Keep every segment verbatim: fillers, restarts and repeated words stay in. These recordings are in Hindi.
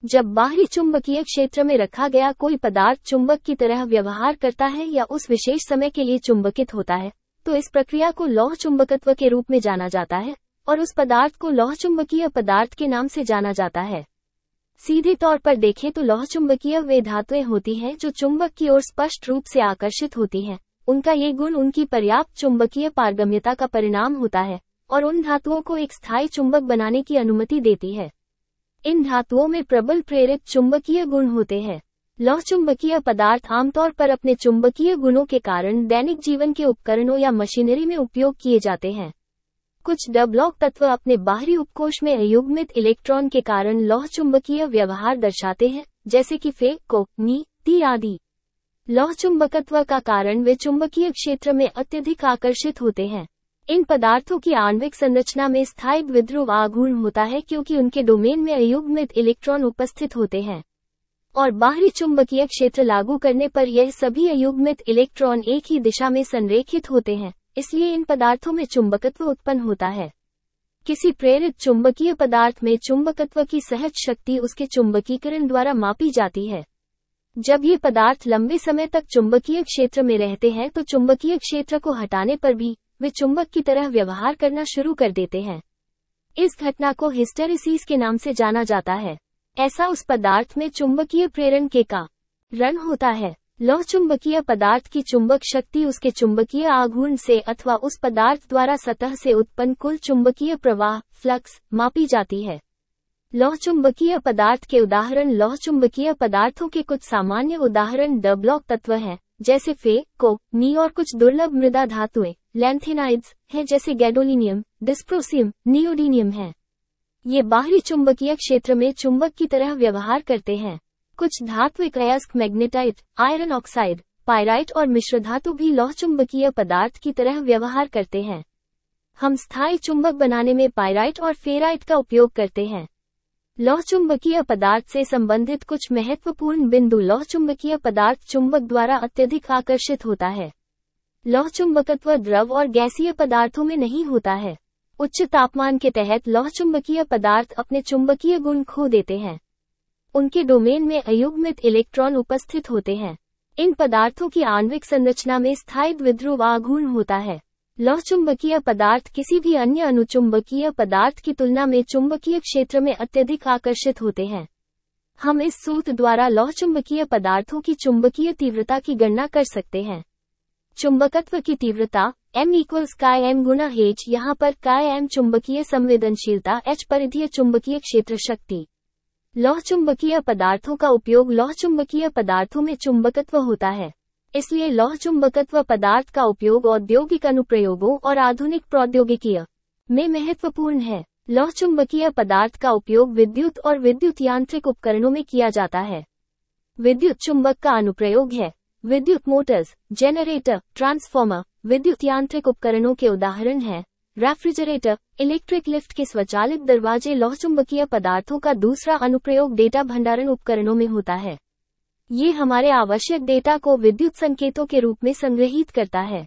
जब बाहरी चुंबकीय क्षेत्र में रखा गया कोई पदार्थ चुंबक की तरह व्यवहार करता है या उस विशेष समय के लिए चुंबकित होता है, तो इस प्रक्रिया को लौह चुंबकत्व के रूप में जाना जाता है और उस पदार्थ को लौह चुंबकीय पदार्थ के नाम से जाना जाता है। सीधे तौर पर देखें तो लौह चुंबकीय वे धातुएं होती हैं जो चुंबक की ओर स्पष्ट रूप से आकर्षित होती हैं। उनका ये गुण उनकी पर्याप्त चुंबकीय पारगम्यता का परिणाम होता है और उन धातुओं को एक स्थायी चुंबक बनाने की अनुमति देती है। इन धातुओं में प्रबल प्रेरित चुंबकीय गुण होते हैं। लौह चुंबकीय पदार्थ आमतौर पर अपने चुंबकीय गुणों के कारण दैनिक जीवन के उपकरणों या मशीनरी में उपयोग किए जाते हैं। कुछ डबलॉक तत्व अपने बाहरी उपकोष में अयुग्मित इलेक्ट्रॉन के कारण लौह चुंबकीय व्यवहार दर्शाते हैं, जैसे कि फे, को, नी, ती आदि। लौह चुंबकत्व का कारण वे चुंबकीय क्षेत्र में अत्यधिक आकर्षित होते हैं। इन पदार्थों की आणविक संरचना में स्थायी द्विध्रुव आघूर्ण होता है क्योंकि उनके डोमेन में अयुग्मित इलेक्ट्रॉन उपस्थित होते हैं और बाहरी चुंबकीय क्षेत्र लागू करने पर यह सभी अयुग्मित इलेक्ट्रॉन एक ही दिशा में संरेखित होते हैं, इसलिए इन पदार्थों में चुंबकत्व उत्पन्न होता है। किसी प्रेरित चुंबकीय पदार्थ में चुंबकत्व की सहज शक्ति उसके चुंबकीकरण द्वारा मापी जाती है। जब ये पदार्थ लंबे समय तक चुंबकीय क्षेत्र में रहते हैं तो चुंबकीय क्षेत्र को हटाने पर भी वे चुंबक की तरह व्यवहार करना शुरू कर देते हैं। इस घटना को हिस्टेरिसिस के नाम से जाना जाता है। ऐसा उस पदार्थ में चुंबकीय प्रेरण के कारण होता है। लौह चुंबकीय पदार्थ की चुंबक शक्ति उसके चुंबकीय आघूर्ण से अथवा उस पदार्थ द्वारा सतह से उत्पन्न कुल चुंबकीय प्रवाह फ्लक्स मापी जाती है। लौह चुंबकीय पदार्थ के उदाहरण लौह चुंबकीय पदार्थों के कुछ सामान्य उदाहरण डबलॉक तत्व हैं, जैसे फे, को, नी और कुछ दुर्लभ मृदा धातुएं लैंथेनाइड्स हैं, जैसे गैडोलिनियम, डिस्प्रोसियम, नियोडीनियम हैं। ये बाहरी चुंबकीय क्षेत्र में चुंबक की तरह व्यवहार करते हैं। कुछ धात्विक अयस्क मैग्नेटाइट, आयरन ऑक्साइड, पायराइट और मिश्र धातु भी लौह चुंबकीय पदार्थ की तरह व्यवहार करते हैं। हम स्थायी चुंबक बनाने में पायराइट और फेराइट का उपयोग करते हैं। लौह चुंबकीय पदार्थ से संबंधित कुछ महत्वपूर्ण बिंदु लौह चुंबकीय पदार्थ चुंबक द्वारा अत्यधिक आकर्षित होता है। लौह चुंबकत्व द्रव और गैसीय पदार्थों में नहीं होता है। उच्च तापमान के तहत लौह चुंबकीय पदार्थ अपने चुंबकीय गुण खो देते हैं। उनके डोमेन में अयुग्मित इलेक्ट्रॉन उपस्थित होते हैं। इन पदार्थों की आणविक संरचना में स्थायी द्विध्रुव आघूर्ण होता है। लौह चुंबकीय पदार्थ किसी भी अन्य अनुचुंबकीय पदार्थ की तुलना में चुंबकीय क्षेत्र में अत्यधिक आकर्षित होते हैं। हम इस सूत्र द्वारा लौह चुंबकीय पदार्थों की चुंबकीय तीव्रता की गणना कर सकते हैं। चुंबकत्व की तीव्रता M इक्वल्स काय M गुना H, यहाँ पर काय M चुंबकीय संवेदनशीलता, H परिधीय चुंबकीय क्षेत्र शक्ति। लौह चुंबकीय पदार्थों का उपयोग लौह चुंबकीय पदार्थों में चुंबकत्व होता है, इसलिए लौह चुंबकत्व पदार्थ का उपयोग औद्योगिक अनुप्रयोगों और आधुनिक प्रौद्योगिकी में महत्वपूर्ण है। लौह चुंबकीय पदार्थ का उपयोग विद्युत और विद्युत यांत्रिक उपकरणों में किया जाता है। विद्युत चुंबक का अनुप्रयोग है विद्युत मोटर्स, जनरेटर, ट्रांसफॉर्मर। विद्युत यांत्रिक उपकरणों के उदाहरण हैं रेफ्रिजरेटर, इलेक्ट्रिक लिफ्ट के स्वचालित दरवाजे। लौह चुंबकीय पदार्थों का दूसरा अनुप्रयोग डेटा भंडारण उपकरणों में होता है। ये हमारे आवश्यक डेटा को विद्युत संकेतों के रूप में संग्रहीत करता है।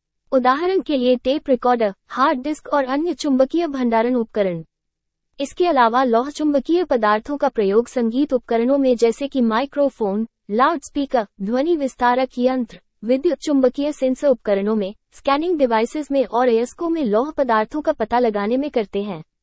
उदाहरण के लिए टेप रिकॉर्डर, हार्ड डिस्क और अन्य चुंबकीय भंडारण उपकरण। इसके अलावा लौह चुंबकीय पदार्थों का प्रयोग संगीत उपकरणों में जैसे कि माइक्रोफोन, लाउडस्पीकर, ध्वनि विस्तारक यंत्र, विद्युत चुंबकीय सेंसर उपकरणों में, स्कैनिंग डिवाइसेस में और अयस्कों में लौह पदार्थों का पता लगाने में करते हैं।